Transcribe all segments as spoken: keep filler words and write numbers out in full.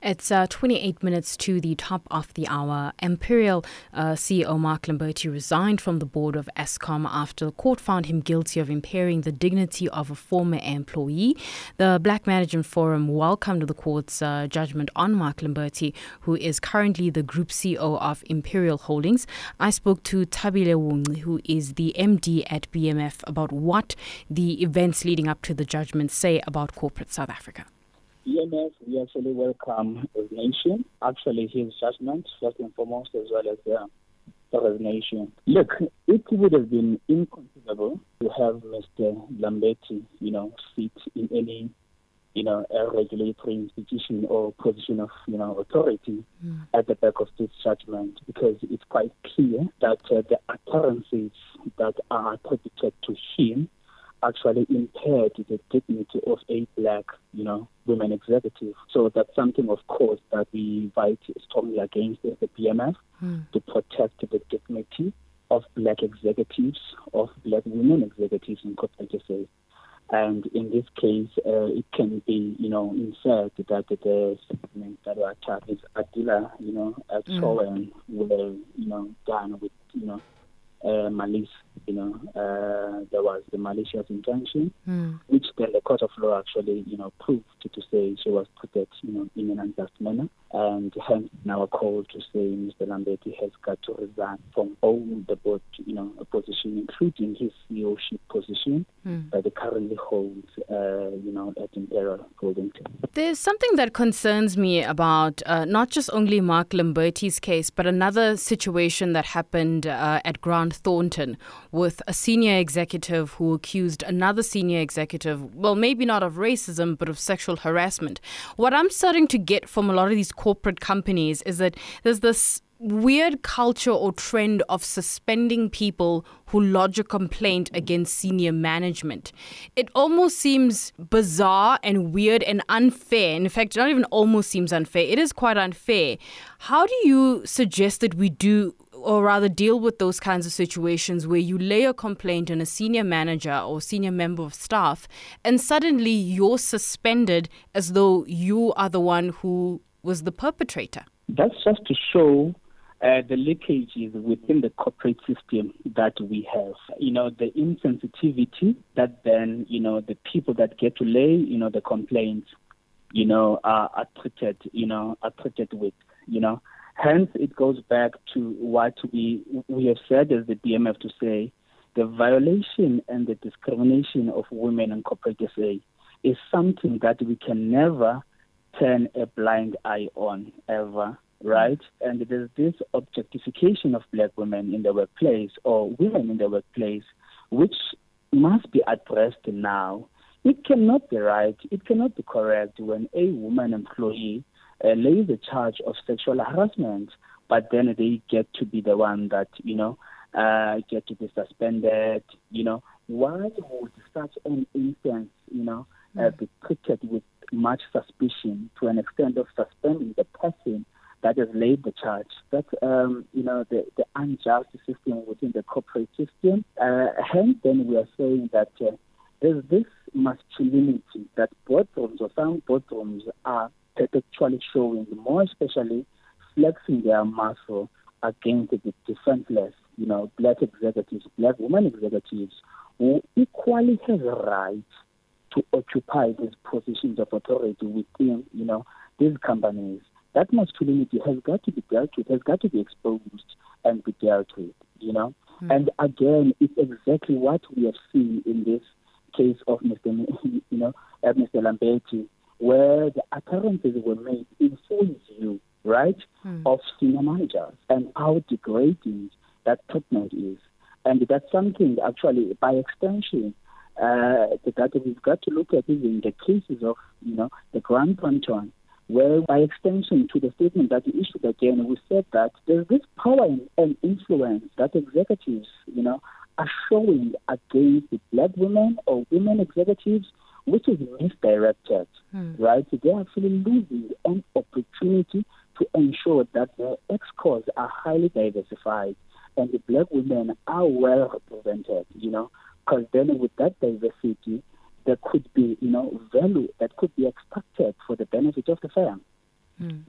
It's uh, twenty-eight minutes to the top of the hour. Imperial uh, C E O Mark Lamberti resigned from the board of Eskom after the court found him guilty of impairing the dignity of a former employee. The Black Management Forum welcomed the court's uh, judgment on Mark Lamberti, who is currently the Group C E O of Imperial Holdings. I spoke to Thabile Wunqi, who is the M D at B M F, about what the events leading up to the judgment say about corporate South Africa. B M F, we actually welcome resignation, actually his judgment, first and foremost, as well as uh, the resignation. Look, it would have been inconceivable to have Mister Lamberti, you know, sit in any, you know, a regulatory institution or position of, you know, authority mm. at the back of this judgment, because it's quite clear that uh, the occurrences that are attributed to him actually impaired the dignity of a black, you know, women executive. So that's something, of course, that we fight strongly against as the B M F mm. to protect the dignity of black executives, of black women executives in corporate affairs. And in this case, uh, it can be, you know, inferred that the statements that were attacked is Adila, you know, at mm. were, you know, done with, you know, Uh, malice, you know, uh, there was the malicious intention, mm. which then the court of law actually, you know, proved to, to say she was treated, you know, in an unjust manner, and hence now a call to say Mister Lamberti has got to resign from all the board, you know, a position, including his C E O-ship position mm. that he currently holds, uh, you know, at Imperial Holdings. There's something that concerns me about uh, not just only Mark Lamberti's case, but another situation that happened uh, at Grant Thornton with a senior executive who accused another senior executive, well, maybe not of racism, but of sexual harassment. What I'm starting to get from a lot of these corporate companies is that there's this weird culture or trend of suspending people who lodge a complaint against senior management. It almost seems bizarre and weird and unfair. In fact, it not even almost seems unfair. It is quite unfair. How do you suggest that we do, or rather deal with those kinds of situations where you lay a complaint on a senior manager or senior member of staff and suddenly you're suspended as though you are the one who was the perpetrator? That's just to show Uh, the leakages within the corporate system that we have, you know, the insensitivity that then, you know, the people that get to lay, you know, the complaints, you know, are, are treated, you know, are treated with, you know. Hence, it goes back to what we we have said as the B M F to say, the violation and the discrimination of women in corporate S A is something that we can never turn a blind eye on, ever. Right? And there's this objectification of black women in the workplace or women in the workplace, which must be addressed now. It cannot be right, it cannot be correct when a woman employee uh, lays a charge of sexual harassment, but then they get to be the one that, you know, uh, get to be suspended. You know, why would such an instance, you know, uh, be treated with much suspicion to an extent of suspending the person that has laid the charge? That's, um, you know, the, the unjust system within the corporate system. Uh, hence, then we are saying that uh, there's this masculinity that boardrooms or some boardrooms are perpetually showing, more especially flexing their muscle against the defenseless, you know, black executives, black women executives, who equally have a right to occupy these positions of authority within, you know, these companies. That masculinity has got to be dealt with, has got to be exposed and be dealt with, you know. Mm. And again, it's exactly what we have seen in this case of Mister you know, uh, Mister Lamberti, where the occurrences were made in full view, right, mm. of senior managers and how degrading that treatment is. And that's something, actually, by extension, uh, that we've got to look at even the cases of, you know, the Grant Thornton, where by extension to the statement that we issued again, we said that there's this power and influence that executives, you know, are showing against the black women or women executives, which is misdirected, hmm. right? So they're actually losing an opportunity to ensure that their excos are highly diversified and the black women are well represented, you know, because then with that diversity, there could be, you know, value that could be extracted for the benefit of the firm. Mm.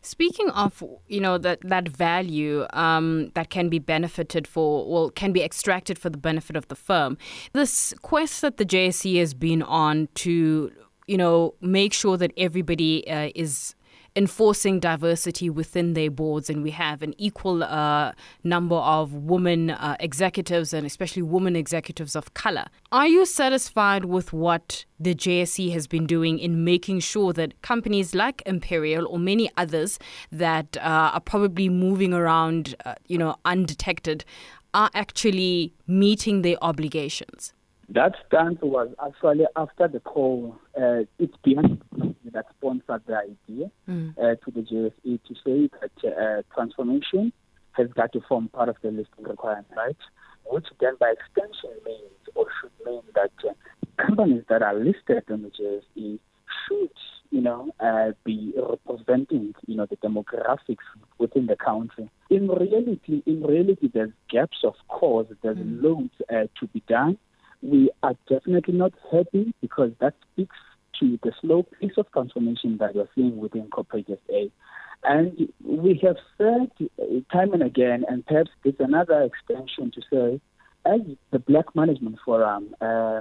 Speaking of, you know, that, that value um, that can be benefited for, well, can be extracted for the benefit of the firm, this quest that the J S E has been on to, you know, make sure that everybody uh, is enforcing diversity within their boards, and we have an equal uh, number of women uh, executives, and especially women executives of color. Are you satisfied with what the J S E has been doing in making sure that companies like Imperial or many others that uh, are probably moving around, uh, you know, undetected, are actually meeting their obligations? That stance was actually after the call. Uh, it's beyond that sponsored the idea mm. uh, to the J S E to say that uh, transformation has got to form part of the listing requirement, right? Which then by extension means or should mean that uh, companies that are listed on the J S E should, you know, uh, be representing, you know, the demographics within the country. In reality, in reality, there's gaps, of course. There's mm. loads uh, to be done. We are definitely not happy because that speaks to the slow pace of transformation that we're seeing within corporate S A. And we have said time and again, and perhaps it's another extension to say, as the Black Management Forum, uh,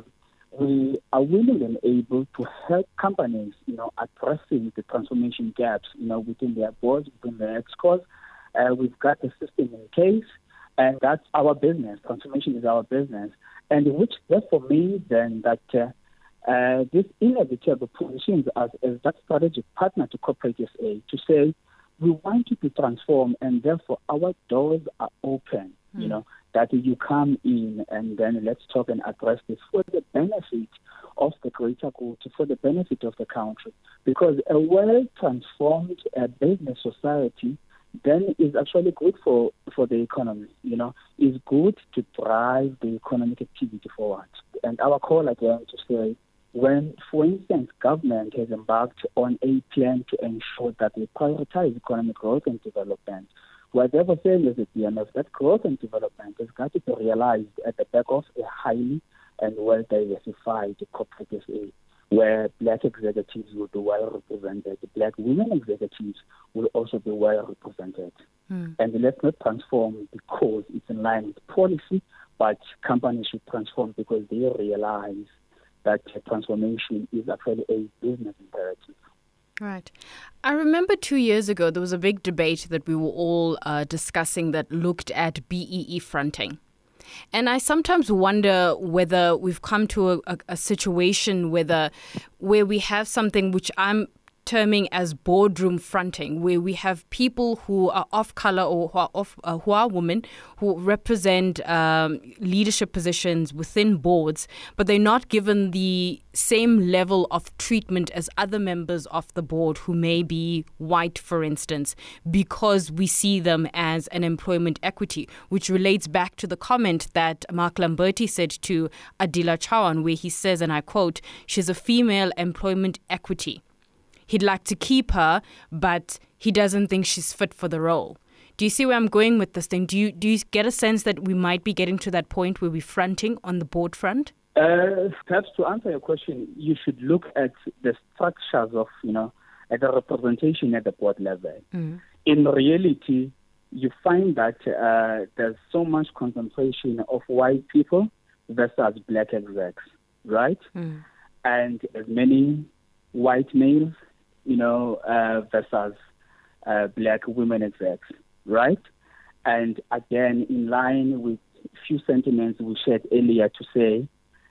we are willing and able to help companies, you know, addressing the transformation gaps, you know, within their boards, within their excos. Uh, we've got the system in place, and that's our business. Transformation is our business. And which therefore means then that uh, uh, this inevitable positions us as that strategic partner to corporate S A to say, we want you to transform, and therefore our doors are open, mm. you know, that you come in and then let's talk and address this for the benefit of the greater good, for the benefit of the country. Because a well-transformed uh, business society then is actually good for, for the economy, you know, is good to drive the economic activity forward. And our call again to say, when, for instance, government has embarked on a plan to ensure that they prioritize economic growth and development, whatever saying is at the end of that growth and development has got to be realized at the back of a highly and well-diversified corporate S A, where Black executives will be well represented. Black women executives will also be well represented. Mm. And let's not transform because it's in line with policy, but companies should transform because they realize that transformation is actually a business imperative. Right. I remember two years ago, there was a big debate that we were all uh, discussing that looked at B E E fronting. And I sometimes wonder whether we've come to a, a, a situation whether, where we have something which I'm terming as boardroom fronting, where we have people who are off color or who are, off, uh, who are women who represent um, leadership positions within boards, but they're not given the same level of treatment as other members of the board who may be white, for instance, because we see them as an employment equity, which relates back to the comment that Mark Lamberti said to Adila Chawan, where he says, and I quote, "She's a female employment equity. He'd like to keep her, but he doesn't think she's fit for the role." Do you see where I'm going with this thing? Do you do you get a sense that we might be getting to that point where we're fronting on the board front? Uh, perhaps to answer your question, you should look at the structures of, you know, at the representation at the board level. Mm. In reality, you find that uh, there's so much concentration of white people versus Black execs, right? Mm. And as many white males, you know, uh, versus uh, Black women execs, right? And again, in line with a few sentiments we shared earlier to say,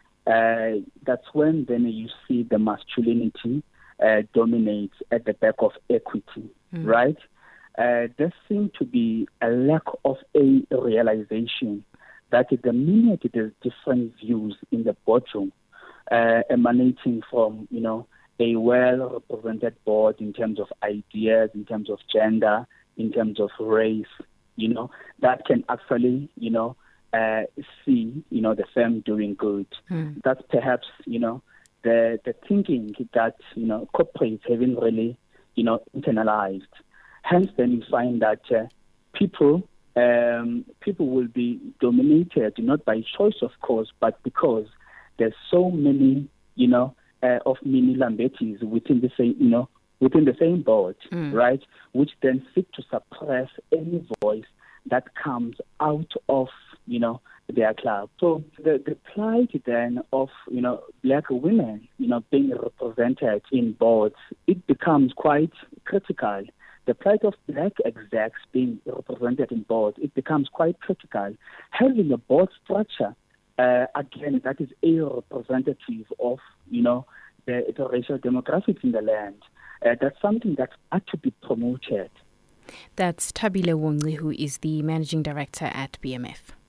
uh, that's when then you see the masculinity uh, dominate at the back of equity, mm. right? Uh, there seems to be a lack of a realization that the minute there's different views in the boardroom uh, emanating from, you know, a well-represented board in terms of ideas, in terms of gender, in terms of race, you know, that can actually, you know, uh, see, you know, the firm doing good. Mm. That's perhaps, you know, the the thinking that, you know, corporates haven't really, you know, internalized. Hence, then you find that uh, people um, people will be dominated, not by choice, of course, but because there's so many, you know, Uh, of mini Lambertis within the same, you know, within the same board, mm. right, which then seek to suppress any voice that comes out of, you know, their club. So the, the plight then of, you know, black women, you know, being represented in boards, it becomes quite critical. The plight of black execs being represented in boards, it becomes quite critical. Having a board structure, uh, again, that is a representative of, you know, the, the racial demographics in the land. Uh, that's something that ought to be promoted. That's Thabile Wongci, who is the Managing Director at B M F.